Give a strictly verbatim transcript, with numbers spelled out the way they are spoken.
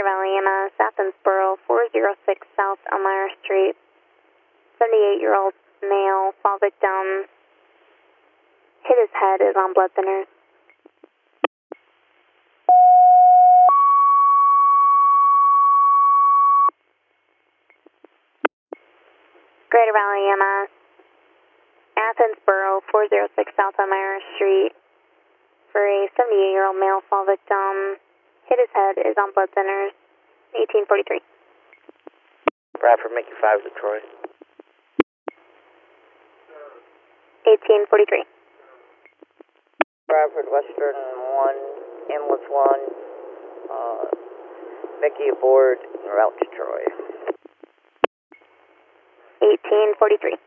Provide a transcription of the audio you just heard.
Valley E M S, Athensboro, four oh six South Elmira Street. seventy-eight-year-old male, fall victim, hit his head, is on blood thinners. Greater Valley E M S, Athensboro, four oh six South Elmira Street. For a seventy-eight-year-old male, fall victim, hit his head, is on blood thinners. eighteen forty-three. Bradford, make you five to Troy. eighteen forty-three. Bradford, Western one, Ambulance one, uh, Mickey aboard, en route to Troy. eighteen forty-three.